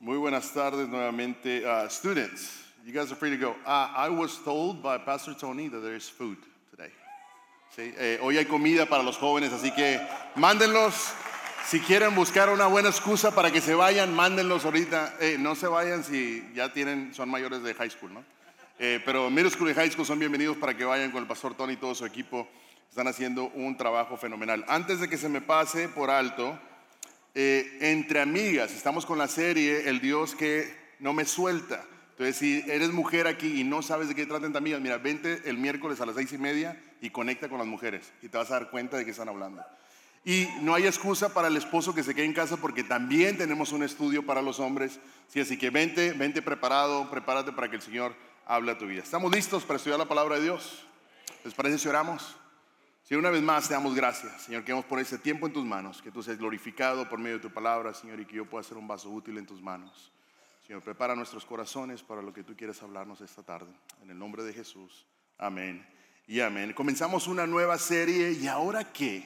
Muy buenas tardes nuevamente. Students, you guys are free to go. I was told by Pastor Tony that there is food today. ¿Sí? Hoy hay comida para los jóvenes, así que mándenlos. Si quieren buscar una buena excusa para que se vayan, mándenlos ahorita. No se vayan si ya son mayores de high school, ¿no? Pero middle school y high school son bienvenidos para que vayan con el Pastor Tony y todo su equipo. Están haciendo un trabajo fenomenal. Antes de que se me pase por alto, entre amigas, estamos con la serie El Dios que no me suelta. Entonces, si eres mujer aquí y no sabes de qué tratan entre amigas, mira, vente el miércoles a las 6:30 y conecta con las mujeres y te vas a dar cuenta de qué están hablando. Y no hay excusa para el esposo que se quede en casa, porque también tenemos un estudio para los hombres. Sí, así que vente preparado, prepárate para que el Señor hable a tu vida. ¿Estamos listos para estudiar la palabra de Dios? ¿Les parece si oramos? Sí, una vez más te damos gracias, Señor, queremos poner este tiempo en tus manos, que tú seas glorificado por medio de tu palabra, Señor, y que yo pueda ser un vaso útil en tus manos. Señor, prepara nuestros corazones para lo que tú quieres hablarnos esta tarde. En el nombre de Jesús, amén y amén. Comenzamos una nueva serie. ¿Y ahora qué?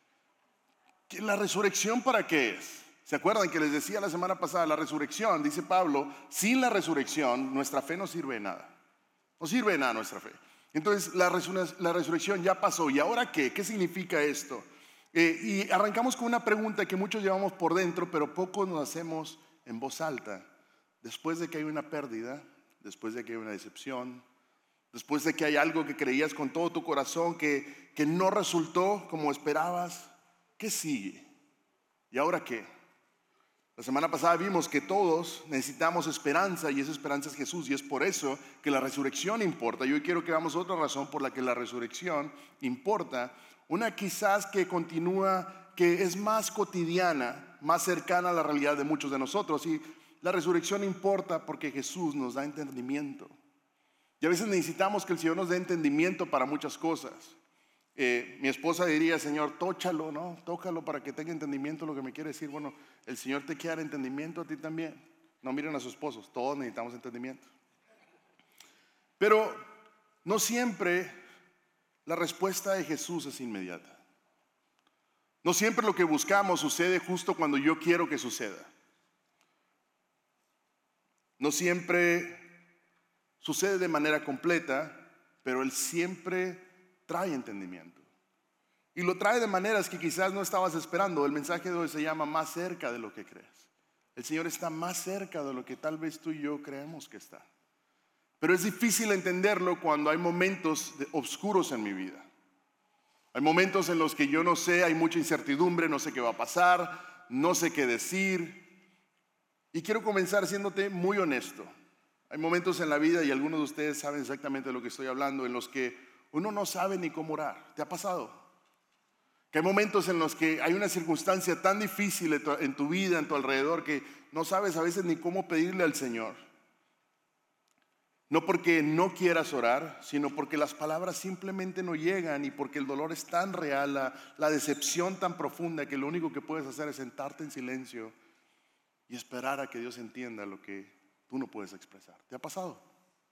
¿La resurrección para qué es? ¿Se acuerdan que les decía la semana pasada? La resurrección, dice Pablo, sin la resurrección nuestra fe no sirve de nada. No sirve de nada nuestra fe. Entonces la resurrección ya pasó. ¿Y ahora qué? ¿Qué significa esto? Y arrancamos con una pregunta que muchos llevamos por dentro, pero pocos nos hacemos en voz alta. Después de que hay una pérdida, después de que hay una decepción, después de que hay algo que creías con todo tu corazón que no resultó como esperabas, ¿qué sigue? ¿Y ahora qué? La semana pasada vimos que todos necesitamos esperanza, y esa esperanza es Jesús, y es por eso que la resurrección importa. Y hoy quiero que veamos otra razón por la que la resurrección importa, una quizás que continúa, que es más cotidiana, más cercana a la realidad de muchos de nosotros. Y la resurrección importa porque Jesús nos da entendimiento. Y a veces necesitamos que el Señor nos dé entendimiento para muchas cosas. Mi esposa diría: Señor, tóchalo, ¿no? Tócalo para que tenga entendimiento de lo que me quiere decir. Bueno, el Señor te quiere dar entendimiento a ti también. No miren a sus esposos, todos necesitamos entendimiento. Pero no siempre la respuesta de Jesús es inmediata. No siempre lo que buscamos sucede justo cuando yo quiero que suceda. No siempre sucede de manera completa, pero Él siempre trae entendimiento. Y lo trae de maneras que quizás no estabas esperando. El mensaje de hoy se llama Más cerca de lo que crees. El Señor está más cerca de lo que tal vez tú y yo creemos que está. Pero es difícil entenderlo cuando hay momentos oscuros en mi vida. Hay momentos en los que yo no sé, hay mucha incertidumbre, no sé qué va a pasar, no sé qué decir. Y quiero comenzar siéndote muy honesto. Hay momentos en la vida, y algunos de ustedes saben exactamente de lo que estoy hablando, en los que uno no sabe ni cómo orar. ¿Te ha pasado? Que hay momentos en los que hay una circunstancia tan difícil en tu vida, en tu alrededor, que no sabes a veces ni cómo pedirle al Señor. No porque no quieras orar, sino porque las palabras simplemente no llegan, y porque el dolor es tan real, la decepción tan profunda, que lo único que puedes hacer es sentarte en silencio y esperar a que Dios entienda lo que tú no puedes expresar. ¿Te ha pasado?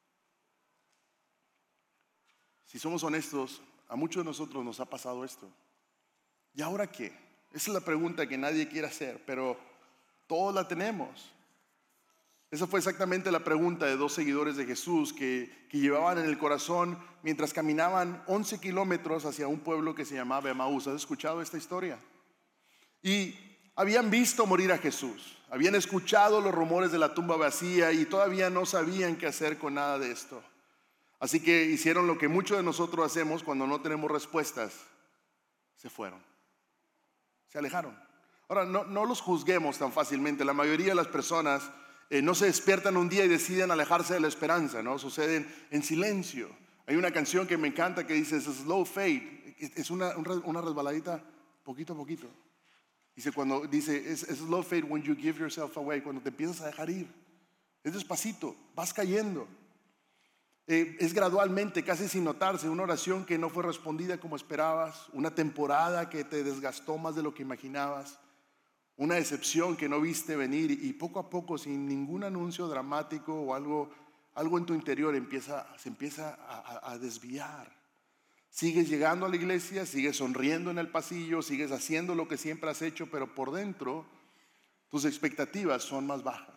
Si somos honestos, a muchos de nosotros nos ha pasado esto. ¿Y ahora qué? Esa es la pregunta que nadie quiere hacer, pero todos la tenemos. Esa fue exactamente la pregunta de dos seguidores de Jesús que llevaban en el corazón mientras caminaban 11 kilómetros hacia un pueblo que se llamaba Emaús. ¿Has escuchado esta historia? Y habían visto morir a Jesús, habían escuchado los rumores de la tumba vacía y todavía no sabían qué hacer con nada de esto. Así que hicieron lo que muchos de nosotros hacemos cuando no tenemos respuestas: se fueron, se alejaron. Ahora, no los juzguemos tan fácilmente. La mayoría de las personas no se despiertan un día y deciden alejarse de la esperanza, ¿no? Suceden en silencio. Hay una canción que me encanta que dice: slow fade. Es una resbaladita poquito a poquito. Dice es slow fade when you give yourself away. Cuando te empiezas a dejar ir, es despacito, vas cayendo. Es gradualmente, casi sin notarse. Una oración que no fue respondida como esperabas, una temporada que te desgastó más de lo que imaginabas, una decepción que no viste venir, y poco a poco, sin ningún anuncio dramático o algo en tu interior se empieza a desviar. Sigues llegando a la iglesia, sigues sonriendo en el pasillo, sigues haciendo lo que siempre has hecho, pero por dentro tus expectativas son más bajas.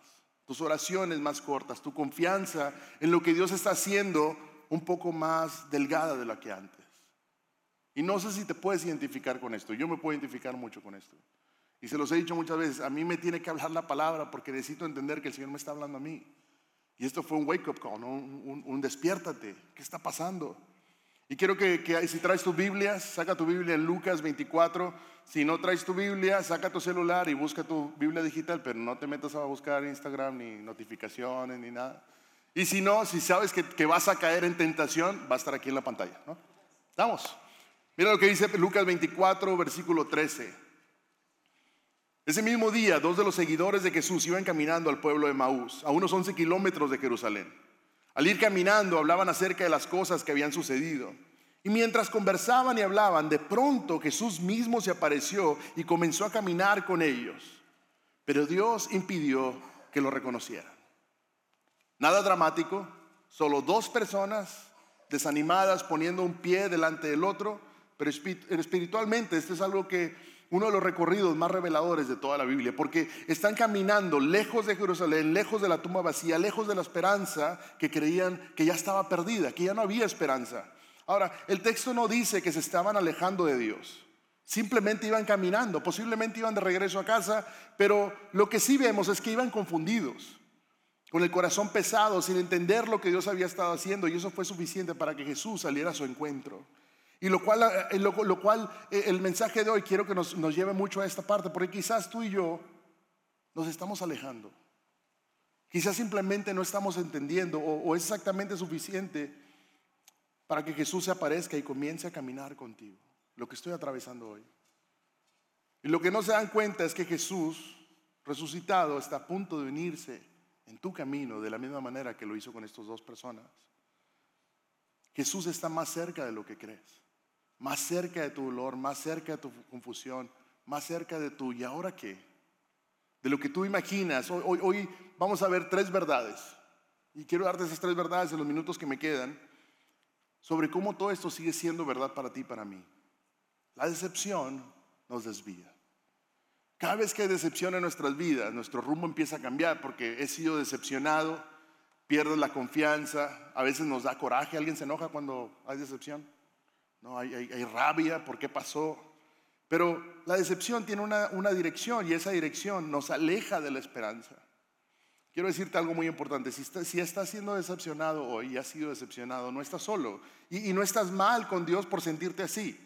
tus oraciones más cortas, tu confianza en lo que Dios está haciendo un poco más delgada de la que antes. Y no sé si te puedes identificar con esto. Yo me puedo identificar mucho con esto. Y se los he dicho muchas veces, a mí me tiene que hablar la palabra porque necesito entender que el Señor me está hablando a mí. Y esto fue un wake up call, ¿no? un despiértate. ¿Qué está pasando? Y quiero que si traes tu Biblia, saca tu Biblia en Lucas 24. Si no traes tu Biblia, saca tu celular y busca tu Biblia digital, pero no te metas a buscar Instagram ni notificaciones ni nada. Y si no, si sabes que vas a caer en tentación, va a estar aquí en la pantalla, ¿no? ¿Estamos? Mira lo que dice Lucas 24, versículo 13. Ese mismo día, 2 de los seguidores de Jesús iban caminando al pueblo de Emaús, a unos 11 kilómetros de Jerusalén. Al ir caminando hablaban acerca de las cosas que habían sucedido. Y mientras conversaban y hablaban, de pronto Jesús mismo se apareció y comenzó a caminar con ellos. Pero Dios impidió que lo reconocieran. Nada dramático, solo 2 personas desanimadas poniendo un pie delante del otro, pero espiritualmente esto es algo que uno de los recorridos más reveladores de toda la Biblia, porque están caminando lejos de Jerusalén, lejos de la tumba vacía, lejos de la esperanza que creían que ya estaba perdida, que ya no había esperanza. Ahora, el texto no dice que se estaban alejando de Dios, simplemente iban caminando, posiblemente iban de regreso a casa, pero lo que sí vemos es que iban confundidos, con el corazón pesado, sin entender lo que Dios había estado haciendo, y eso fue suficiente para que Jesús saliera a su encuentro. Y lo cual el mensaje de hoy quiero que nos lleve mucho a esta parte, porque quizás tú y yo nos estamos alejando. Quizás simplemente no estamos entendiendo o es exactamente suficiente para que Jesús se aparezca y comience a caminar contigo. Lo que estoy atravesando hoy. Y lo que no se dan cuenta es que Jesús resucitado está a punto de unirse en tu camino de la misma manera que lo hizo con estas 2 personas. Jesús está más cerca de lo que crees. Más cerca de tu dolor, más cerca de tu confusión, más cerca de tu ¿y ahora qué? De lo que tú imaginas. Hoy vamos a ver 3 verdades. Y quiero darte esas 3 verdades en los minutos que me quedan sobre cómo todo esto sigue siendo verdad para ti y para mí. La decepción nos desvía. Cada vez que hay decepción en nuestras vidas, nuestro rumbo empieza a cambiar porque he sido decepcionado, pierdes la confianza, a veces nos da coraje. ¿Alguien se enoja cuando hay decepción? No, hay rabia, ¿por qué pasó? Pero la decepción tiene una dirección y esa dirección nos aleja de la esperanza. Quiero decirte algo muy importante, si estás siendo decepcionado hoy y has sido decepcionado, no estás solo y no estás mal con Dios por sentirte así.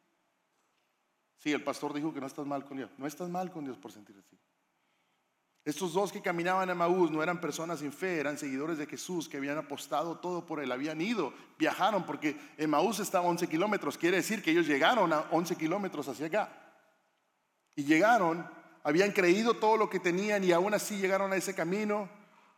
Sí, el pastor dijo que no estás mal con Dios, no estás mal con Dios por sentirte así. Estos 2 que caminaban a Emaús no eran personas sin fe, eran seguidores de Jesús que habían apostado todo por él, habían ido, viajaron porque Emaús estaba a 11 kilómetros, quiere decir que ellos llegaron a 11 kilómetros hacia acá. Y llegaron, habían creído todo lo que tenían y aún así llegaron a ese camino.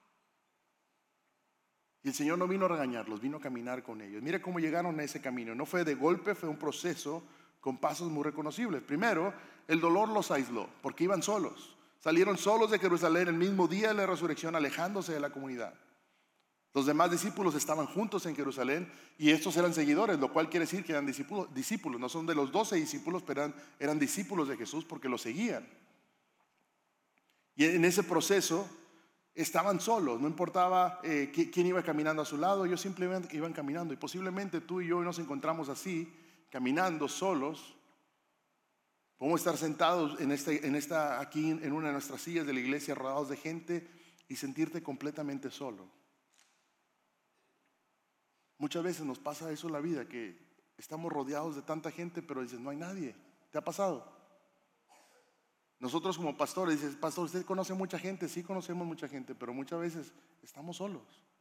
Y el Señor no vino a regañarlos, vino a caminar con ellos. Mira cómo llegaron a ese camino, no fue de golpe, fue un proceso con pasos muy reconocibles. Primero, el dolor los aisló porque iban solos. Salieron solos de Jerusalén el mismo día de la resurrección, alejándose de la comunidad. Los demás discípulos estaban juntos en Jerusalén y estos eran seguidores, lo cual quiere decir que eran discípulos. No son de los 12 discípulos, pero eran discípulos de Jesús porque lo seguían. Y en ese proceso estaban solos, no importaba quién iba caminando a su lado, ellos simplemente iban caminando. Y posiblemente tú y yo nos encontramos así, caminando solos. Podemos estar sentados aquí en una de nuestras sillas de la iglesia, rodeados de gente y sentirte completamente solo. Muchas veces nos pasa eso en la vida, que estamos rodeados de tanta gente, pero dices, no hay nadie. ¿Te ha pasado? Nosotros como pastores, dices, pastor, ¿usted conoce mucha gente? Sí, conocemos mucha gente, pero muchas veces estamos solos.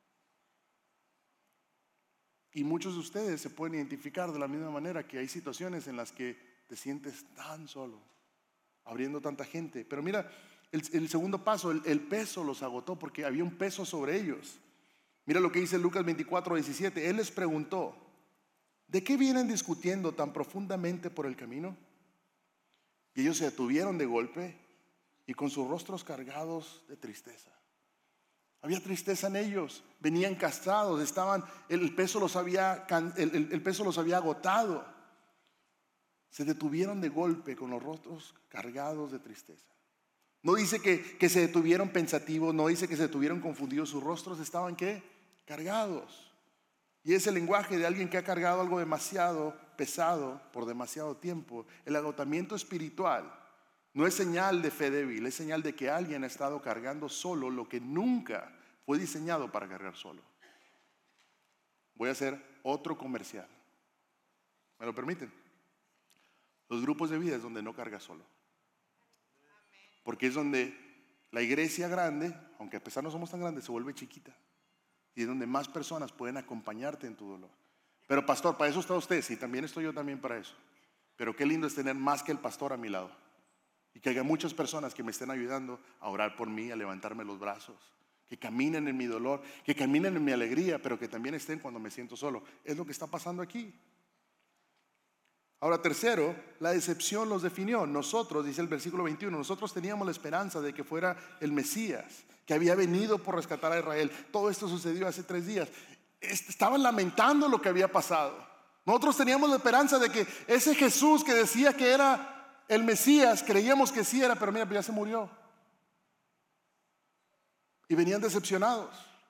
Y muchos de ustedes se pueden identificar de la misma manera que hay situaciones en las que te sientes tan solo, abriendo tanta gente. Pero mira, el segundo paso, el peso los agotó porque había un peso sobre ellos. Mira lo que dice Lucas 24:17. Él les preguntó, ¿de qué vienen discutiendo tan profundamente por el camino? Y ellos se detuvieron de golpe y con sus rostros cargados de tristeza. Había tristeza en ellos, venían castrados, el peso los había agotado. Se detuvieron de golpe con los rostros cargados de tristeza. No dice que se detuvieron pensativos, no dice que se detuvieron confundidos. Sus rostros estaban ¿qué? Cargados. Y es el lenguaje de alguien que ha cargado algo demasiado pesado por demasiado tiempo. El agotamiento espiritual no es señal de fe débil, es señal de que alguien ha estado cargando solo lo que nunca fue diseñado para cargar solo. Voy a hacer otro comercial. ¿Me lo permiten? Los grupos de vida es donde no cargas solo. Porque es donde la iglesia grande, aunque a pesar no somos tan grandes, se vuelve chiquita. Y es donde más personas pueden acompañarte en tu dolor. Pero pastor, para eso está usted. Sí, también estoy yo también para eso. Pero qué lindo es tener más que el pastor a mi lado. Y que haya muchas personas que me estén ayudando a orar por mí, a levantarme los brazos. Que caminen en mi dolor, que caminen en mi alegría, pero que también estén cuando me siento solo. Es lo que está pasando aquí. Ahora, tercero, la decepción los definió. Nosotros, dice el versículo 21, nosotros teníamos la esperanza de que fuera el Mesías, que había venido por rescatar a Israel. Todo esto sucedió hace 3 días. Estaban lamentando lo que había pasado. Nosotros teníamos la esperanza de que ese Jesús que decía que era el Mesías, creíamos que sí era, pero mira, ya se murió. Y venían decepcionados.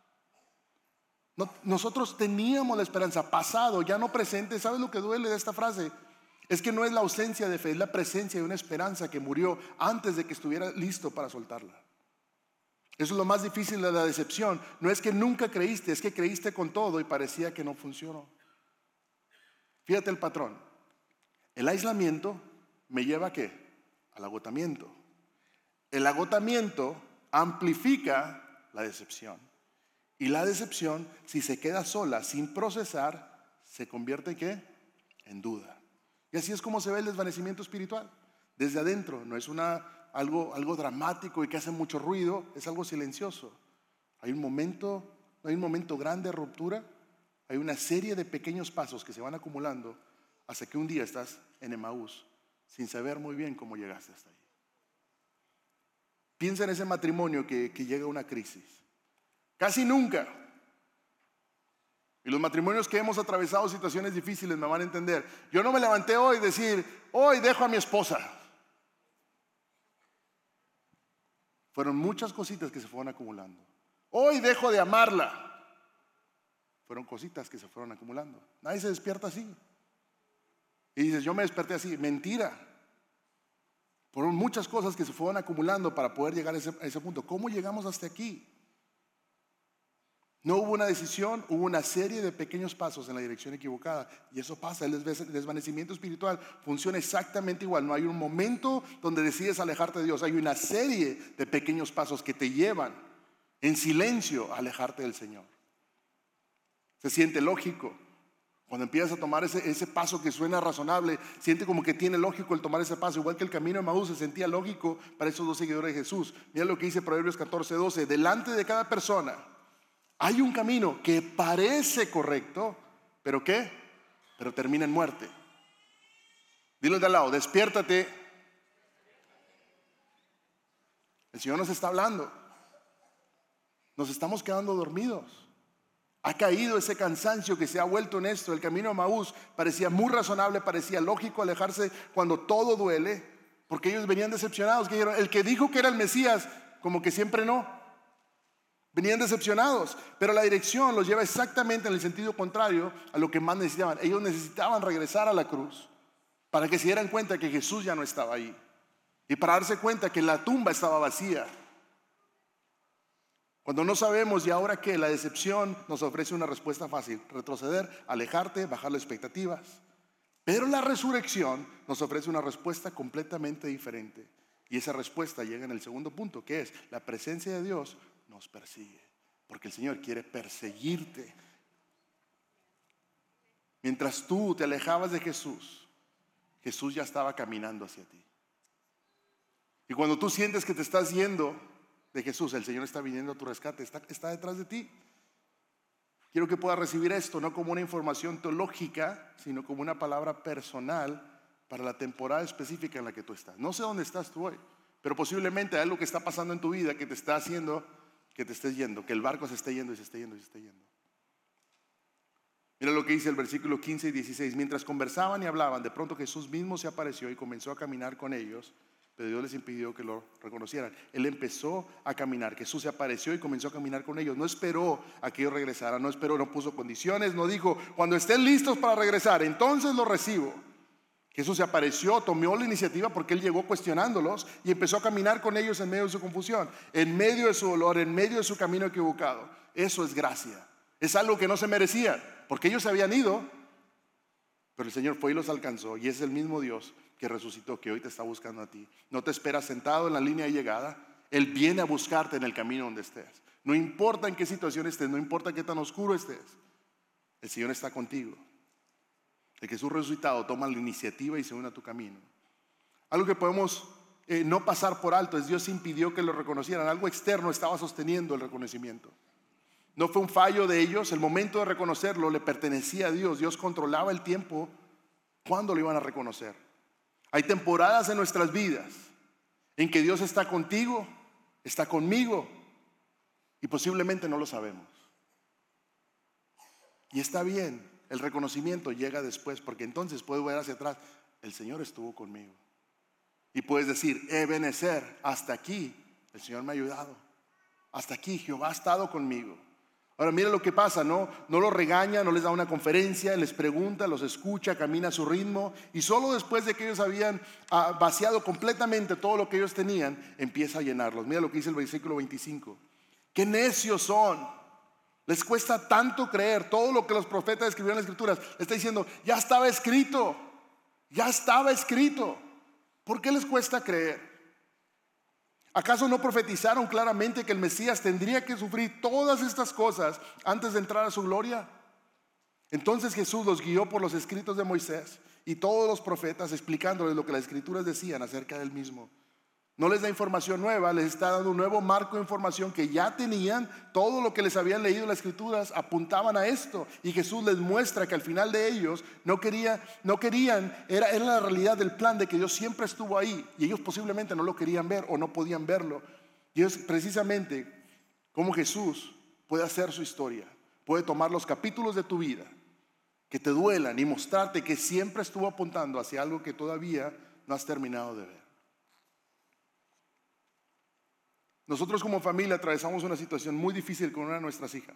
Nosotros teníamos la esperanza, pasado, ya no presente. ¿Sabes lo que duele de esta frase? Es que no es la ausencia de fe, es la presencia de una esperanza que murió antes de que estuviera listo para soltarla. Eso es lo más difícil de la decepción. No es que nunca creíste, es que creíste con todo y parecía que no funcionó. Fíjate el patrón. El aislamiento me lleva ¿a qué? Al agotamiento. El agotamiento amplifica la decepción. Y la decepción, si se queda sola, sin procesar, se convierte ¿en qué? En duda. Y así es como se ve el desvanecimiento espiritual. Desde adentro, no es algo dramático y que hace mucho ruido, es algo silencioso. Hay un momento grande de ruptura, hay una serie de pequeños pasos que se van acumulando hasta que un día estás en Emaús sin saber muy bien cómo llegaste hasta ahí. Piensa en ese matrimonio que llega a una crisis. Casi nunca. Y los matrimonios que hemos atravesado situaciones difíciles me van a entender. Yo no me levanté hoy y decir, hoy dejo a mi esposa. Fueron muchas cositas que se fueron acumulando. Hoy dejo de amarla. Fueron cositas que se fueron acumulando. Nadie se despierta así. Y dices, yo me desperté así. Mentira. Fueron muchas cosas que se fueron acumulando para poder llegar a ese punto. ¿Cómo llegamos hasta aquí? No hubo una decisión, hubo una serie de pequeños pasos en la dirección equivocada. Y eso pasa, el desvanecimiento espiritual funciona exactamente igual. No hay un momento donde decides alejarte de Dios. Hay una serie de pequeños pasos que te llevan en silencio a alejarte del Señor. Se siente lógico. Cuando empiezas a tomar ese paso que suena razonable, siente como que tiene lógico el tomar ese paso. Igual que el camino de Emaús se sentía lógico para esos 2 seguidores de Jesús. Mira lo que dice Proverbios 14:12. Delante de cada persona hay un camino que parece correcto, pero ¿qué? Pero termina en muerte. Dile de al lado, despiértate. El Señor nos está hablando. Nos estamos quedando dormidos. Ha caído ese cansancio que se ha vuelto en esto. El camino a Emaús parecía muy razonable, parecía lógico alejarse cuando todo duele, porque ellos venían decepcionados. Que dijeron, el que dijo que era el Mesías, como que siempre no. Venían decepcionados, pero la dirección los lleva exactamente en el sentido contrario a lo que más necesitaban. Ellos necesitaban regresar a la cruz para que se dieran cuenta que Jesús ya no estaba ahí y para darse cuenta que la tumba estaba vacía. Cuando no sabemos y ahora qué, la decepción nos ofrece una respuesta fácil: retroceder, alejarte, bajar las expectativas. Pero la resurrección nos ofrece una respuesta completamente diferente. Y esa respuesta llega en el segundo punto, que es la presencia de Dios nos persigue, porque el Señor quiere perseguirte. Mientras tú te alejabas de Jesús, Jesús ya estaba caminando hacia ti. Y cuando tú sientes que te estás yendo de Jesús, el Señor está viniendo a tu rescate, está detrás de ti. Quiero que puedas recibir esto no como una información teológica, sino como una palabra personal para la temporada específica en la que tú estás. No sé dónde estás tú hoy, pero posiblemente hay algo que está pasando en tu vida que te está haciendo que te estés yendo, que el barco se esté yendo y se esté yendo y se esté yendo. Mira lo que dice el versículo 15 y 16. Mientras conversaban y hablaban, de pronto Jesús mismo se apareció y comenzó a caminar con ellos. pero Dios les impidió que lo reconocieran. Él empezó a caminar, Jesús se apareció y comenzó a caminar con ellos. No esperó a que ellos regresaran, no esperó, no puso condiciones, no dijo, cuando estén listos para regresar, entonces lo recibo. Jesús se apareció, tomó la iniciativa porque Él llegó cuestionándolos y empezó a caminar con ellos en medio de su confusión, en medio de su dolor, en medio de su camino equivocado. Eso es gracia. Es algo que no se merecían, porque ellos se habían ido, pero el Señor fue y los alcanzó, y es el mismo Dios que resucitó, que hoy te está buscando a ti. No te espera sentado en la línea de llegada. Él viene a buscarte en el camino donde estés. No importa en qué situación estés, no importa qué tan oscuro estés, el Señor está contigo. El Jesús resucitado toma la iniciativa y se une a tu camino. Algo que podemos no pasar por alto es: Dios impidió que lo reconocieran. Algo externo estaba sosteniendo el reconocimiento. No fue un fallo de ellos. El momento de reconocerlo le pertenecía a Dios. Dios controlaba el tiempo cuando lo iban a reconocer. Hay temporadas en nuestras vidas en que Dios está contigo, está conmigo, y posiblemente no lo sabemos. Y está bien, el reconocimiento llega después, porque entonces puedes ver hacia atrás: el Señor estuvo conmigo. Y puedes decir: Ebenezer, hasta aquí el Señor me ha ayudado. Hasta aquí Jehová ha estado conmigo. Ahora mira lo que pasa, no los regaña, no les da una conferencia, les pregunta, los escucha, camina a su ritmo, y solo después de que ellos habían vaciado completamente todo lo que ellos tenían, empieza a llenarlos. Mira lo que dice el versículo 25. ¡Qué necios son! Les cuesta tanto creer todo lo que los profetas escribieron en las Escrituras. Le está diciendo: ya estaba escrito, ya estaba escrito. ¿Por qué les cuesta creer? ¿Acaso no profetizaron claramente que el Mesías tendría que sufrir todas estas cosas antes de entrar a su gloria? Entonces Jesús los guió por los escritos de Moisés y todos los profetas, explicándoles lo que las Escrituras decían acerca del mismo. No les da información nueva, les está dando un nuevo marco de información que ya tenían. Todo lo que les habían leído en las Escrituras apuntaban a esto, y Jesús les muestra que al final de ellos no querían, era la realidad del plan de que Dios siempre estuvo ahí, y ellos posiblemente no lo querían ver o no podían verlo. Y es precisamente como Jesús puede hacer su historia, puede tomar los capítulos de tu vida que te duelan y mostrarte que siempre estuvo apuntando hacia algo que todavía no has terminado de ver. Nosotros como familia atravesamos una situación muy difícil con una de nuestras hijas.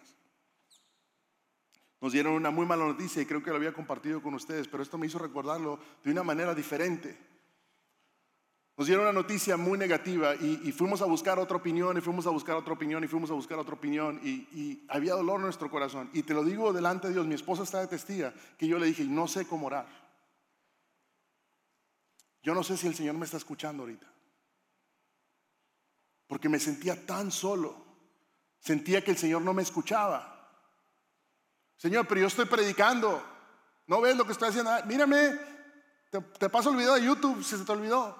Nos dieron una muy mala noticia y creo que lo había compartido con ustedes, pero esto me hizo recordarlo de una manera diferente. Nos dieron una noticia muy negativa y fuimos a buscar otra opinión, y fuimos a buscar otra opinión, y fuimos a buscar otra opinión, y había dolor en nuestro corazón. Y te lo digo delante de Dios, mi esposa está de testiga, que yo le dije: no sé cómo orar. Yo no sé si el Señor me está escuchando ahorita, porque me sentía tan solo. Sentía que el Señor no me escuchaba. Señor, pero yo estoy predicando, ¿no ves lo que estoy haciendo? Mírame, te paso el video de YouTube si se te olvidó.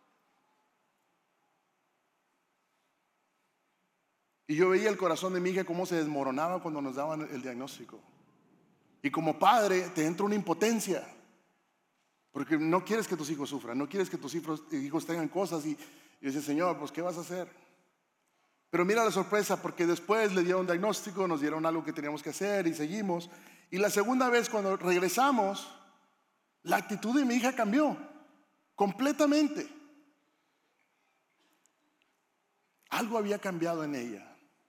Y yo veía el corazón de mi hija cómo se desmoronaba cuando nos daban el diagnóstico. Y como padre te entra una impotencia, porque no quieres que tus hijos sufran, no quieres que tus hijos tengan cosas, y dices: Señor, pues ¿qué vas a hacer? Pero mira la sorpresa, porque después le dieron un diagnóstico, nos dieron algo que teníamos que hacer y seguimos. Y la segunda vez, cuando regresamos, la actitud de mi hija cambió completamente. Algo había cambiado en ella,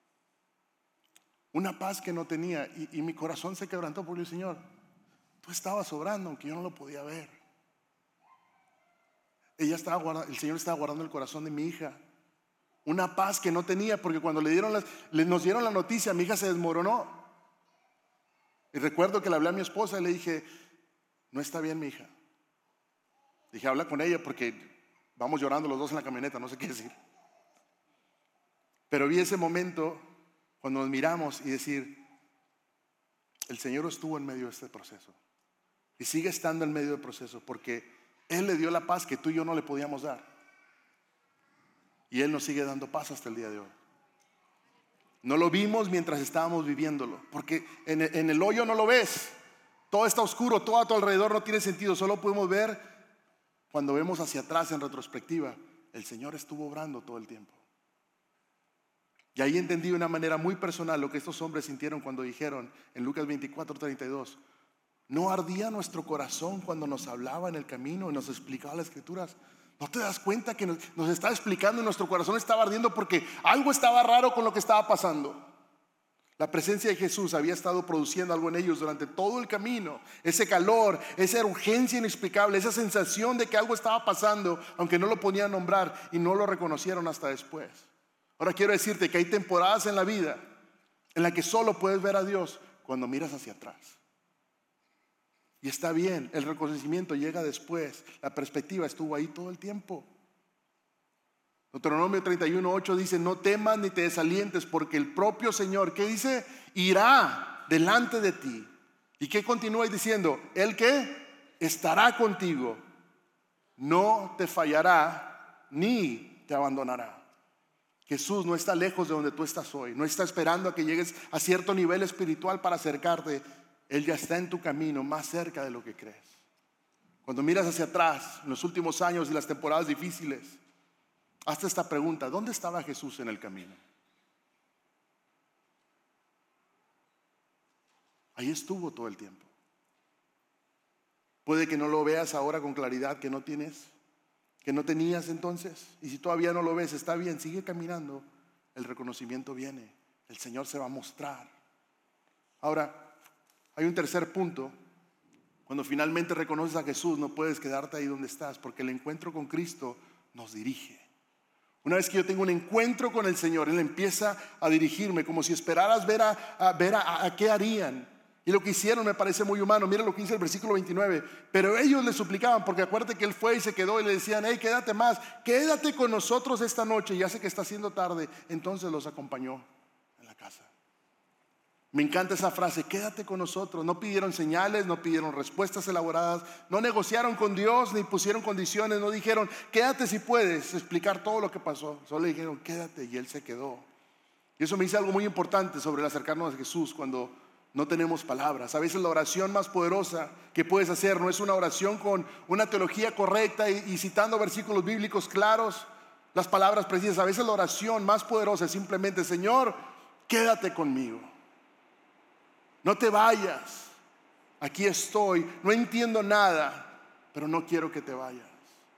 una paz que no tenía, y mi corazón se quebrantó porque el Señor, tú estabas obrando aunque yo no lo podía ver. El Señor estaba guardando el corazón de mi hija, una paz que no tenía, porque cuando nos dieron la noticia, mi hija se desmoronó. Y recuerdo que le hablé a mi esposa y le dije: no está bien mi hija. Dije: habla con ella, porque vamos llorando los dos en la camioneta, no sé qué decir. Pero vi ese momento cuando nos miramos y decir: el Señor estuvo en medio de este proceso y sigue estando en medio del proceso, porque Él le dio la paz que tú y yo no le podíamos dar. Y Él nos sigue dando paz hasta el día de hoy. No lo vimos mientras estábamos viviéndolo, porque en el hoyo no lo ves. Todo está oscuro, todo a tu alrededor no tiene sentido. Solo podemos ver cuando vemos hacia atrás en retrospectiva. El Señor estuvo obrando todo el tiempo. Y ahí entendí de una manera muy personal lo que estos hombres sintieron cuando dijeron en Lucas 24:32: ¿no ardía nuestro corazón cuando nos hablaba en el camino y nos explicaba las Escrituras? ¿No te das cuenta que nos estaba explicando y nuestro corazón estaba ardiendo porque algo estaba raro con lo que estaba pasando? La presencia de Jesús había estado produciendo algo en ellos durante todo el camino. Ese calor, esa urgencia inexplicable, esa sensación de que algo estaba pasando, aunque no lo podían nombrar y no lo reconocieron hasta después. Ahora quiero decirte que hay temporadas en la vida en la que solo puedes ver a Dios cuando miras hacia atrás. Y está bien, el reconocimiento llega después. La perspectiva estuvo ahí todo el tiempo. Deuteronomio 31:8 dice: no temas ni te desalientes, porque el propio Señor, ¿qué dice? Irá delante de ti. ¿Y qué continúa diciendo? ¿El qué? Estará contigo. No te fallará ni te abandonará. Jesús no está lejos de donde tú estás hoy. No está esperando a que llegues a cierto nivel espiritual para acercarte. Él ya está en tu camino, más cerca de lo que crees. Cuando miras hacia atrás, en los últimos años y las temporadas difíciles, hazte esta pregunta: ¿dónde estaba Jesús en el camino? Ahí estuvo todo el tiempo. Puede que no lo veas ahora con claridad, que no tenías entonces. Y si todavía no lo ves, está bien, sigue caminando. El reconocimiento viene, el Señor se va a mostrar. Ahora, hay un tercer punto. Cuando finalmente reconoces a Jesús, no puedes quedarte ahí donde estás, porque el encuentro con Cristo nos dirige. Una vez que yo tengo un encuentro con el Señor, Él empieza a dirigirme, como si esperaras ver a qué harían. Y lo que hicieron me parece muy humano. Mira lo que dice el versículo 29. Pero ellos le suplicaban, porque acuérdate que Él fue y se quedó, y le decían: hey, quédate más, quédate con nosotros esta noche. Ya sé que está haciendo tarde. Entonces los acompañó en la casa. Me encanta esa frase: quédate con nosotros. No pidieron señales, no pidieron respuestas elaboradas, no negociaron con Dios, ni pusieron condiciones, no dijeron: quédate si puedes explicar todo lo que pasó. Solo le dijeron: quédate, y Él se quedó. Y eso me dice algo muy importante sobre el acercarnos a Jesús cuando no tenemos palabras. A veces la oración más poderosa que puedes hacer no es una oración con una teología correcta y citando versículos bíblicos claros, las palabras precisas. A veces la oración más poderosa es simplemente: Señor, quédate conmigo. No te vayas, aquí estoy, no entiendo nada, pero no quiero que te vayas.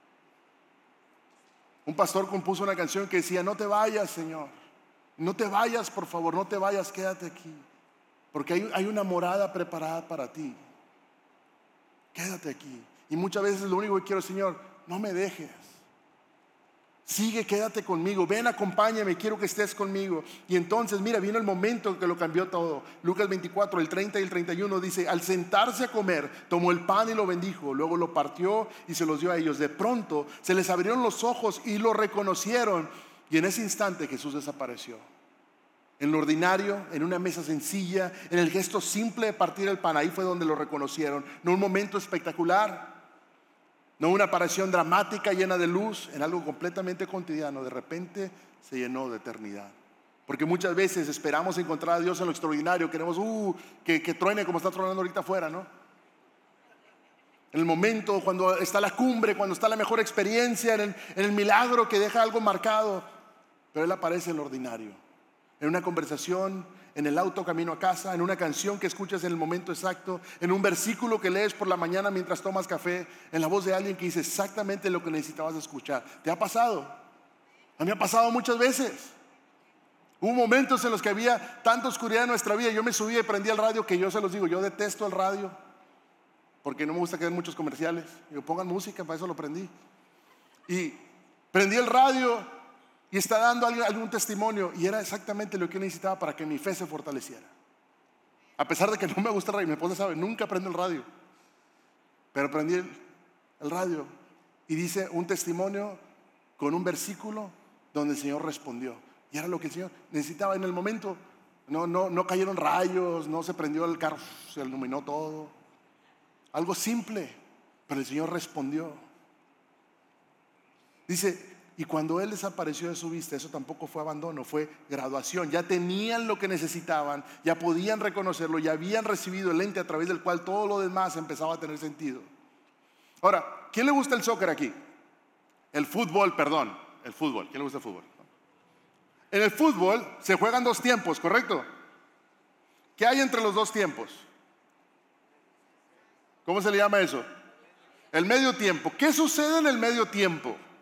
Un pastor compuso una canción que decía: no te vayas, Señor, no te vayas, por favor, no te vayas, quédate aquí, porque hay una morada preparada para ti. Quédate aquí. Y muchas veces lo único que quiero: Señor, no me dejes. Sigue, quédate conmigo, ven, acompáñame, quiero que estés conmigo. Y entonces, mira, vino el momento que lo cambió todo. Lucas 24, el 30 y el 31 dice: al sentarse a comer, tomó el pan y lo bendijo, luego lo partió y se los dio a ellos. De pronto se les abrieron los ojos y lo reconocieron, y en ese instante Jesús desapareció. En lo ordinario, en una mesa sencilla, en el gesto simple de partir el pan, ahí fue donde lo reconocieron. No un momento espectacular, no una aparición dramática llena de luz, en algo completamente cotidiano. De repente se llenó de eternidad. Porque muchas veces esperamos encontrar a Dios en lo extraordinario. Queremos que truene como está tronando ahorita afuera, ¿no? En el momento, cuando está la cumbre, cuando está la mejor experiencia, en el milagro que deja algo marcado. Pero Él aparece en lo ordinario, en una conversación, en el auto camino a casa, en una canción que escuchas en el momento exacto, en un versículo que lees por la mañana mientras tomas café, en la voz de alguien que dice exactamente lo que necesitabas escuchar. ¿Te ha pasado? A mí me ha pasado muchas veces. Hubo momentos en los que había tanta oscuridad en nuestra vida. Yo me subía y prendía el radio, que yo se los digo, yo detesto el radio porque no me gusta que den muchos comerciales. Digo, pongan música, para eso lo prendí. Y prendí el radio y está dando algún testimonio, y era exactamente lo que necesitaba para que mi fe se fortaleciera. A pesar de que no me gusta el radio, mi esposa sabe, nunca prendo el radio, pero prendí el radio y dice un testimonio con un versículo donde el Señor respondió, y era lo que el Señor necesitaba en el momento. No cayeron rayos, no se prendió el carro, se iluminó todo, algo simple, pero el Señor respondió. Dice: y cuando Él desapareció de su vista, eso tampoco fue abandono, fue graduación. Ya tenían lo que necesitaban, ya podían reconocerlo, ya habían recibido el lente a través del cual todo lo demás empezaba a tener sentido. Ahora, ¿quién le gusta el soccer aquí? El fútbol. ¿Quién le gusta el fútbol? En el fútbol se juegan dos tiempos, ¿correcto? ¿Qué hay entre los dos tiempos? ¿Cómo se le llama eso? El medio tiempo. ¿Qué sucede en el medio tiempo?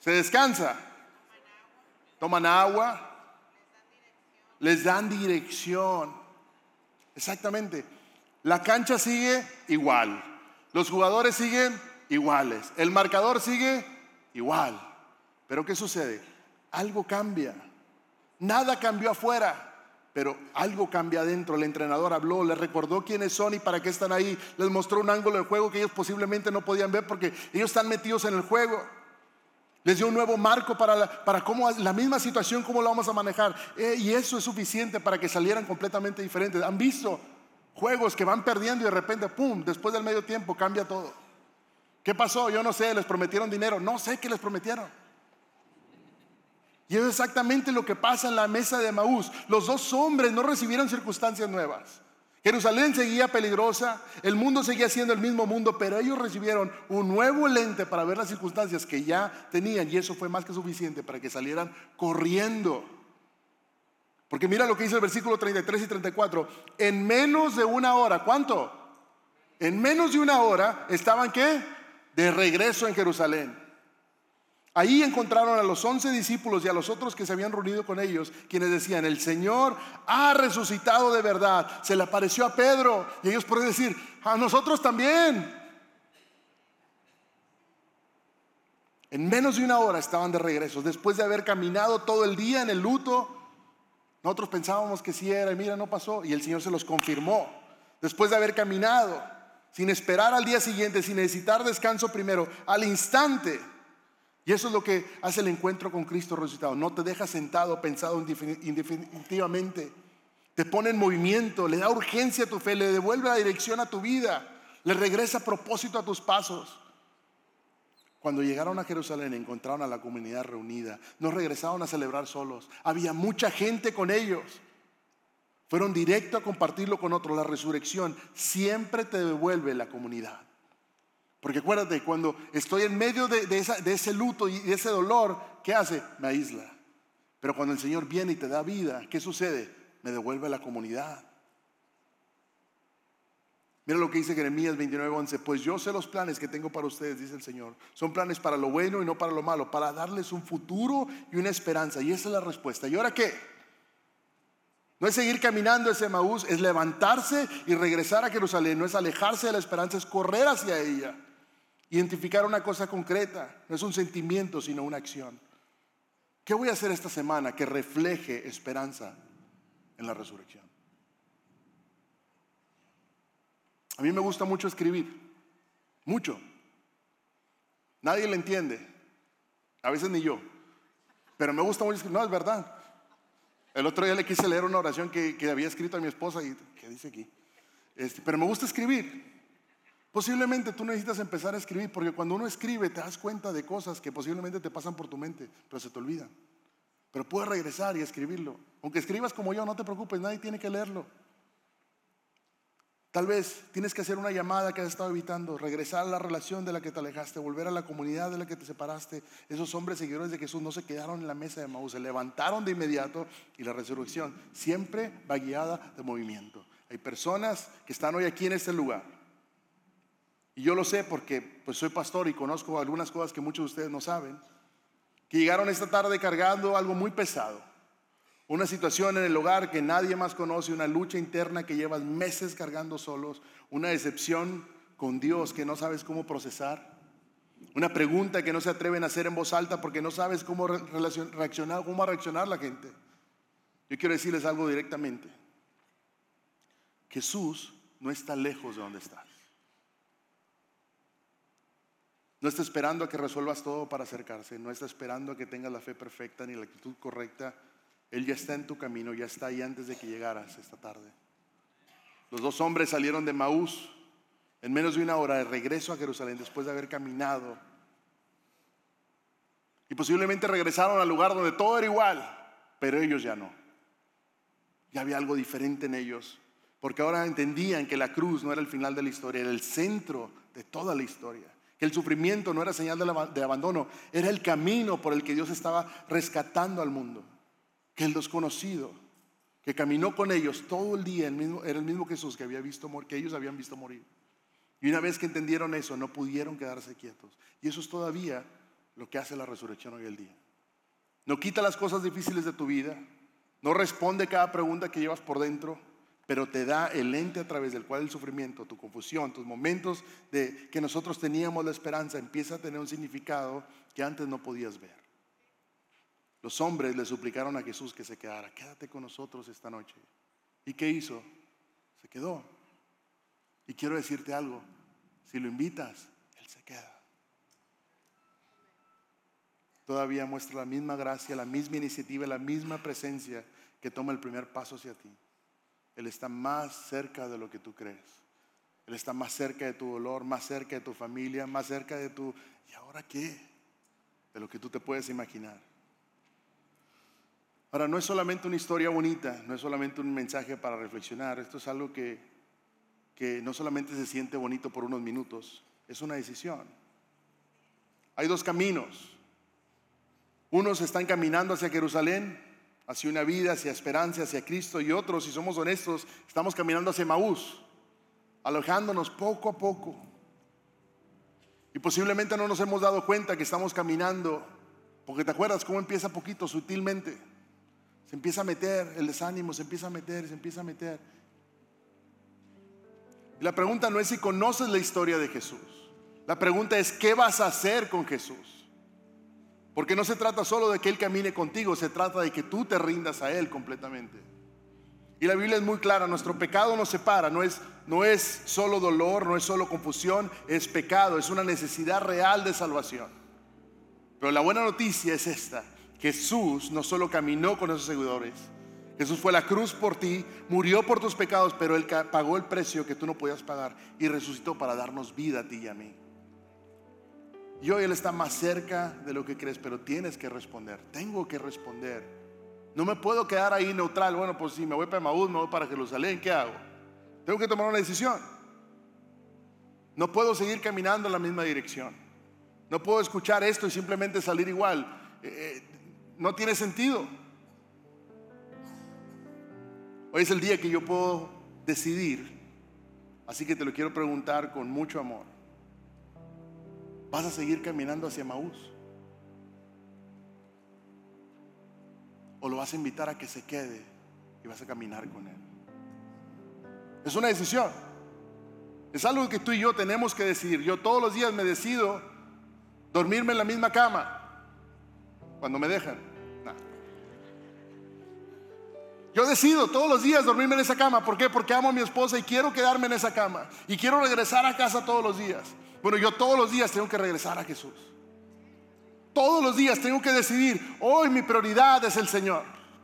Se descansa. Toman agua. Les dan dirección. Exactamente. La cancha sigue igual. Los jugadores siguen iguales. El marcador sigue igual. Pero ¿qué sucede? Algo cambia. Nada cambió afuera, pero algo cambia adentro. El entrenador habló, les recordó quiénes son y para qué están ahí. Les mostró un ángulo de juego que ellos posiblemente no podían ver porque ellos están metidos en el juego. Les dio un nuevo marco para cómo la misma situación, cómo la vamos a manejar. Y eso es suficiente para que salieran completamente diferentes. ¿Han visto juegos que van perdiendo y de repente, pum, después del medio tiempo cambia todo? ¿Qué pasó? Yo no sé, les prometieron dinero. No sé qué les prometieron. Y es exactamente lo que pasa en la mesa de Emaús. Los dos hombres no recibieron circunstancias nuevas. Jerusalén seguía peligrosa, el mundo seguía siendo el mismo mundo, pero ellos recibieron un nuevo lente para ver las circunstancias que ya tenían, y eso fue más que suficiente para que salieran corriendo. Porque mira lo que dice el versículo 33 y 34. En menos de una hora, ¿cuánto? En menos de una hora estaban ¿qué? De regreso en Jerusalén. Ahí encontraron a los 11 discípulos y a los otros que se habían reunido con ellos, quienes decían: el Señor ha resucitado de verdad. Se le apareció a Pedro y ellos pueden decir: a nosotros también. En menos de una hora estaban de regreso, después de haber caminado todo el día en el luto. Nosotros pensábamos que sí era y mira, no pasó, y el Señor se los confirmó. Después de haber caminado, sin esperar al día siguiente, sin necesitar descanso primero, al instante. Y eso es lo que hace el encuentro con Cristo resucitado. No te deja sentado, pensado indefinitivamente. Te pone en movimiento, le da urgencia a tu fe, le devuelve la dirección a tu vida, le regresa propósito a tus pasos. Cuando llegaron a Jerusalén, encontraron a la comunidad reunida. No regresaron a celebrar solos. Había mucha gente con ellos. Fueron directo a compartirlo con otros. La resurrección siempre te devuelve la comunidad. Porque acuérdate, cuando estoy en medio de ese luto y de ese dolor, ¿qué hace? Me aísla. Pero cuando el Señor viene y te da vida, ¿qué sucede? Me devuelve la comunidad. Mira lo que dice Jeremías 29:11. Pues yo sé los planes que tengo para ustedes, dice el Señor. Son planes para lo bueno y no para lo malo, para darles un futuro y una esperanza. Y esa es la respuesta. ¿Y ahora qué? No es seguir caminando ese Emaús, es levantarse y regresar a Jerusalén. No es alejarse de la esperanza, es correr hacia ella. Identificar una cosa concreta, no es un sentimiento sino una acción. ¿Qué voy a hacer esta semana que refleje esperanza en la resurrección? A mí me gusta mucho escribir, mucho. Nadie le entiende, a veces ni yo, pero me gusta mucho escribir. No, es verdad. El otro día le quise leer una oración que había escrito a mi esposa y que dice aquí, pero me gusta escribir. Posiblemente tú necesitas empezar a escribir, porque cuando uno escribe te das cuenta de cosas que posiblemente te pasan por tu mente, pero se te olvidan. Pero puedes regresar y escribirlo. Aunque escribas como yo, no te preocupes, nadie tiene que leerlo. Tal vez tienes que hacer una llamada que has estado evitando, regresar a la relación de la que te alejaste, volver a la comunidad de la que te separaste. Esos hombres seguidores de Jesús no se quedaron en la mesa de Emaús, se levantaron de inmediato, y la resurrección siempre va guiada de movimiento. Hay personas que están hoy aquí en este lugar. Y yo lo sé porque pues soy pastor y conozco algunas cosas que muchos de ustedes no saben, que llegaron esta tarde cargando algo muy pesado, una situación en el hogar que nadie más conoce, una lucha interna que llevas meses cargando solos, una decepción con Dios que no sabes cómo procesar, una pregunta que no se atreven a hacer en voz alta porque no sabes cómo reaccionar, cómo va a reaccionar la gente. Yo quiero decirles algo directamente. Jesús no está lejos de donde estás. No está esperando a que resuelvas todo para acercarse. No está esperando a que tengas la fe perfecta ni la actitud correcta. Él ya está en tu camino, ya está ahí antes de que llegaras esta tarde. Los dos hombres salieron de Emaús en menos de una hora de regreso a Jerusalén después de haber caminado. Y posiblemente regresaron al lugar donde todo era igual, pero ellos ya no. Ya había algo diferente en ellos, porque ahora entendían que la cruz no era el final de la historia, era el centro de toda la historia. Que el sufrimiento no era señal de abandono, era el camino por el que Dios estaba rescatando al mundo. Que el desconocido que caminó con ellos todo el día era el mismo Jesús que ellos habían visto morir. Y una vez que entendieron eso, no pudieron quedarse quietos. Y eso es todavía lo que hace la resurrección hoy el día. No quita las cosas difíciles de tu vida, no responde cada pregunta que llevas por dentro, pero te da el lente a través del cual el sufrimiento, tu confusión, tus momentos de que nosotros teníamos la esperanza, empieza a tener un significado que antes no podías ver. Los hombres le suplicaron a Jesús que se quedara. Quédate con nosotros esta noche. ¿Y qué hizo? Se quedó. Y quiero decirte algo, si lo invitas, Él se queda. Todavía muestra la misma gracia, la misma iniciativa, la misma presencia que toma el primer paso hacia ti. Él está más cerca de lo que tú crees. Él está más cerca de tu dolor, más cerca de tu familia, más cerca de tu... ¿Y ahora qué? De lo que tú te puedes imaginar. Ahora, no es solamente una historia bonita, no es solamente un mensaje para reflexionar. Esto es algo que no solamente se siente bonito por unos minutos, es una decisión. Hay dos caminos. Unos están caminando hacia Jerusalén, hacia una vida, hacia esperanza, hacia Cristo, y otros, si somos honestos, estamos caminando hacia Emaús, alejándonos poco a poco. Y posiblemente no nos hemos dado cuenta que estamos caminando, porque te acuerdas cómo empieza poquito, sutilmente. Se empieza a meter el desánimo, se empieza a meter. Y la pregunta no es si conoces la historia de Jesús. La pregunta es, ¿qué vas a hacer con Jesús? Porque no se trata solo de que Él camine contigo, se trata de que tú te rindas a Él completamente. Y la Biblia es muy clara, nuestro pecado nos separa, no es solo dolor, no es solo confusión, es pecado, es una necesidad real de salvación. Pero la buena noticia es esta: Jesús no solo caminó con esos seguidores, Jesús fue a la cruz por ti, murió por tus pecados, pero Él pagó el precio que tú no podías pagar y resucitó para darnos vida a ti y a mí. Y hoy Él está más cerca de lo que crees, pero tienes que responder. Tengo que responder. No me puedo quedar ahí neutral. Bueno, pues si me voy para Emaús, me voy para Jerusalén, ¿qué hago? Tengo que tomar una decisión. No puedo seguir caminando en la misma dirección. No puedo escuchar esto y simplemente salir igual. No tiene sentido. Hoy es el día que yo puedo decidir. Así que te lo quiero preguntar con mucho amor. ¿Vas a seguir caminando hacia Emaús? ¿O lo vas a invitar a que se quede y vas a caminar con Él? Es una decisión. Es algo que tú y yo tenemos que decidir. Yo todos los días me decido dormirme en la misma cama cuando me dejan. No. Yo decido todos los días dormirme en esa cama. ¿Por qué? Porque amo a mi esposa y quiero quedarme en esa cama. Y quiero regresar a casa todos los días. Bueno, yo todos los días tengo que regresar a Jesús. Todos los días tengo que decidir, hoy mi prioridad es el Señor.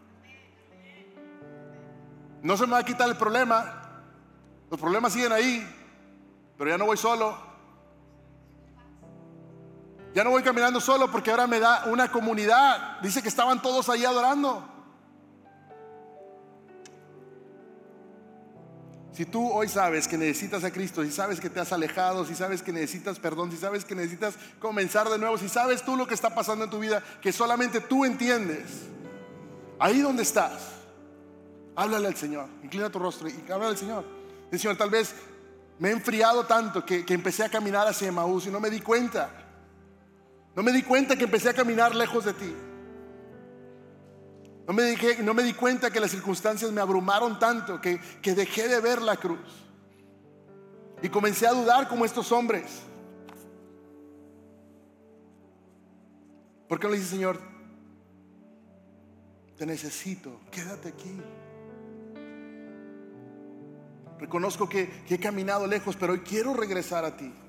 No se me va a quitar el problema. Los problemas siguen ahí, pero ya no voy solo. Ya no voy caminando solo porque ahora me da una comunidad. Dice que estaban todos ahí adorando. Si tú hoy sabes que necesitas a Cristo, si sabes que te has alejado, si sabes que necesitas perdón, si sabes que necesitas comenzar de nuevo, si sabes tú lo que está pasando en tu vida, que solamente tú entiendes, ahí donde estás, háblale al Señor, inclina tu rostro y háblale al Señor. Dice: Señor, tal vez me he enfriado tanto que empecé a caminar hacia Emaús y no me di cuenta. No me di cuenta que empecé a caminar lejos de ti. No me di cuenta que las circunstancias me abrumaron tanto que dejé de ver la cruz. Y comencé a dudar como estos hombres. ¿Por qué no le dice: Señor, te necesito, quédate aquí? Reconozco que he caminado lejos, pero hoy quiero regresar a ti.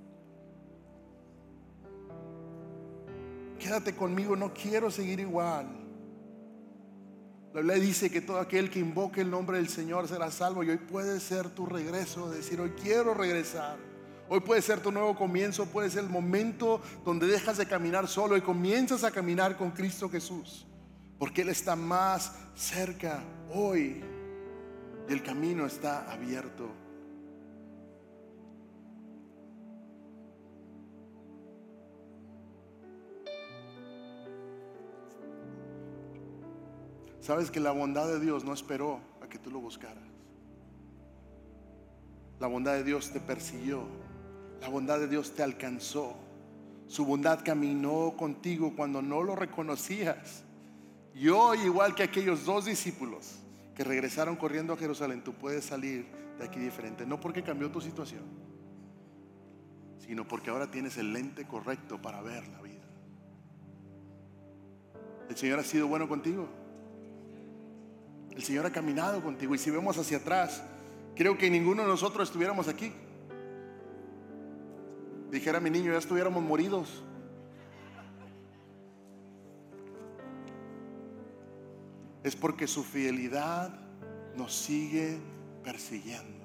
Quédate conmigo, no quiero seguir igual. La Biblia dice que todo aquel que invoque el nombre del Señor será salvo. Y hoy puede ser tu regreso, decir: hoy quiero regresar. Hoy puede ser tu nuevo comienzo, puede ser el momento donde dejas de caminar solo y comienzas a caminar con Cristo Jesús, porque Él está más cerca hoy y el camino está abierto. Sabes que la bondad de Dios no esperó a que tú lo buscaras. La bondad de Dios te persiguió. La bondad de Dios te alcanzó. Su bondad caminó contigo cuando no lo reconocías. Y hoy, igual que aquellos 2 discípulos que regresaron corriendo a Jerusalén, tú puedes salir de aquí diferente. No porque cambió tu situación, sino porque ahora tienes el lente correcto para ver la vida. El Señor ha sido bueno contigo. El Señor ha caminado contigo. Y si vemos hacia atrás, creo que ninguno de nosotros estuviéramos aquí. Dijera mi niño, ya estuviéramos moridos. Es porque su fidelidad nos sigue persiguiendo.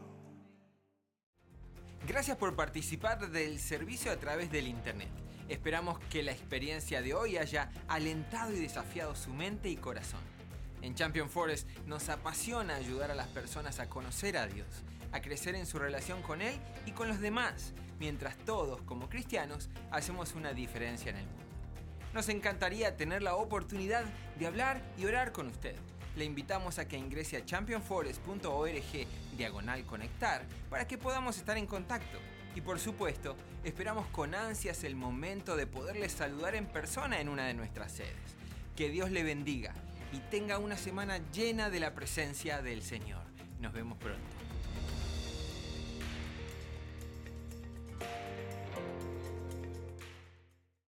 Gracias por participar del servicio a través del internet. Esperamos que la experiencia de hoy haya alentado y desafiado su mente y corazón. En Champion Forest nos apasiona ayudar a las personas a conocer a Dios, a crecer en su relación con Él y con los demás, mientras todos, como cristianos, hacemos una diferencia en el mundo. Nos encantaría tener la oportunidad de hablar y orar con usted. Le invitamos a que ingrese a championforest.org/conectar para que podamos estar en contacto. Y por supuesto, esperamos con ansias el momento de poderle saludar en persona en una de nuestras sedes. Que Dios le bendiga y tenga una semana llena de la presencia del Señor. Nos vemos pronto.